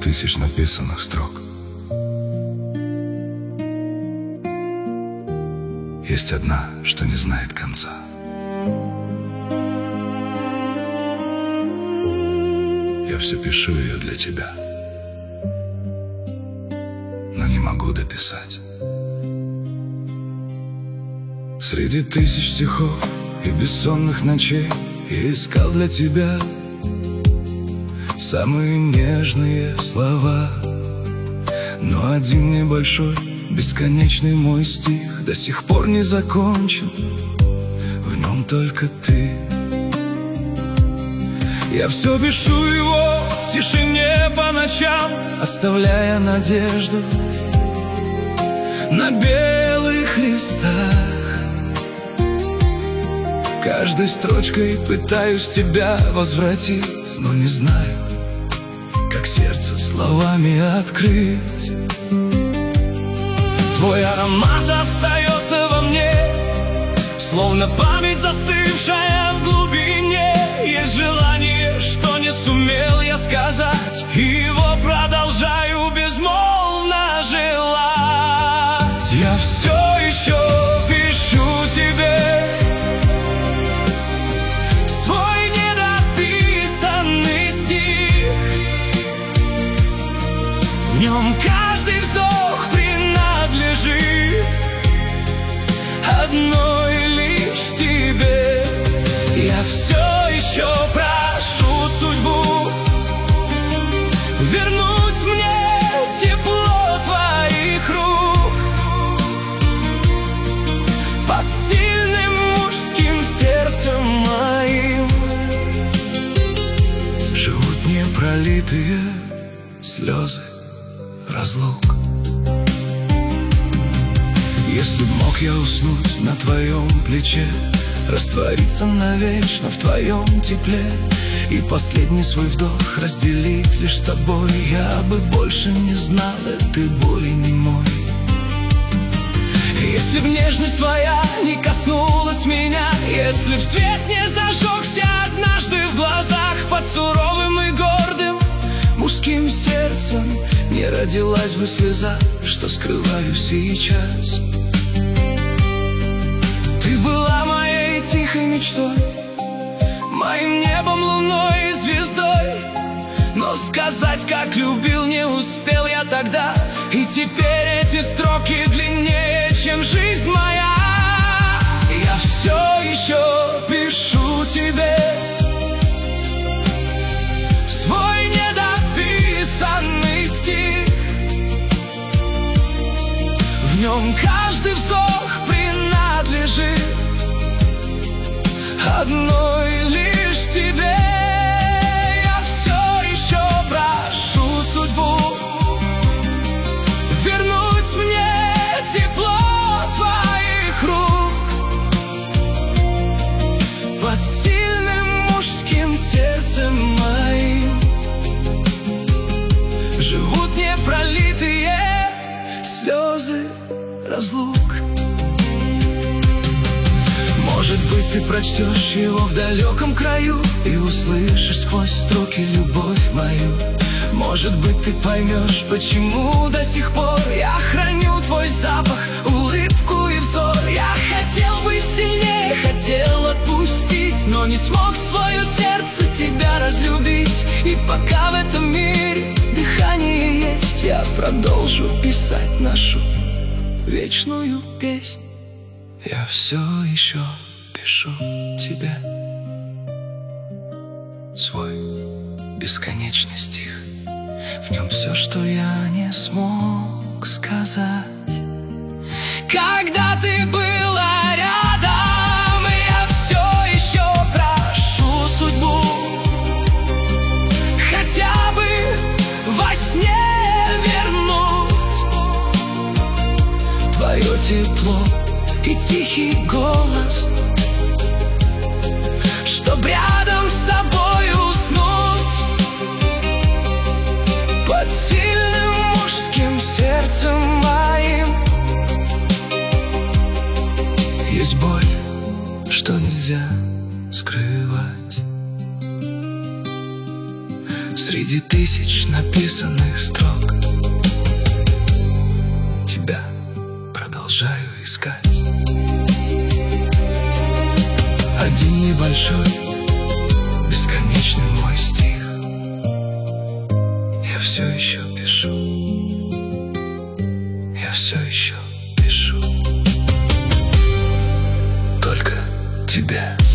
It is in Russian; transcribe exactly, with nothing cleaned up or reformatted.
тысяч написанных строк. Есть одна, что не знает конца. Я все пишу ее для тебя, но не могу дописать. Среди тысяч стихов и бессонных ночей я искал для тебя самые нежные слова, но один небольшой, бесконечный мой стих до сих пор не закончен, в нем только ты. Я все пишу его в тишине по ночам, оставляя надежду на белых листах. Каждой строчкой пытаюсь тебя возвратить, но не знаю, как сердце словами открыть. Твой аромат остается во мне, словно память, застывшая в глубине. Есть желание, что не сумел я сказать, и его продолжаю безмолвно желать. Я все еще пишу тебе свой недописанный стих. В нем каждый вздох принадлежит одной лишь тебе. Я все еще прошу судьбу вернуть мне тепло твоих рук. Под сильным мужским сердцем моим живут непролитые слезы разлук. Если б мог я уснуть на твоем плече, раствориться навечно в твоем тепле и последний свой вдох разделить лишь с тобой, я бы больше не знал этой боли немой. Если б нежность твоя не коснулась меня, если б свет не зажегся однажды в глазах, под суровым и гордым мужским сердцем не родилась бы слеза, что скрываю сейчас. Ты была моей тихой мечтой, моим небом, луной и звездой, но сказать, как любил, не успел я тогда, и теперь эти строки длиннее, чем жизнь моя. Я все еще пишу тебе свой недописанный стих. В нем каждый вздох принадлежит одной лишь тебе. Я все еще прошу судьбу вернуть мне тепло твоих рук. Под сильным мужским сердцем моим живут непролитые слезы разлук. Может быть, ты прочтешь его в далеком краю и услышишь сквозь строки любовь мою. Может быть, ты поймешь, почему до сих пор я храню твой запах, улыбку и взор. Я хотел быть сильнее, хотел отпустить, но не смог свое сердце тебя разлюбить. И пока в этом мире дыхание есть, я продолжу писать нашу вечную песнь. Я все еще пишу тебе свой бесконечный стих. В нем все, что я не смог сказать. Когда ты была рядом, я все еще прошу судьбу хотя бы во сне вернуть твое тепло и тихий голос, чтоб рядом с тобой уснуть под сильным мужским сердцем моим. Есть боль, что нельзя скрывать, Среди тысяч написанных строк тебя продолжаю искать. Один небольшой, бесконечный мой стих я все еще пишу, я все еще пишу только тебе.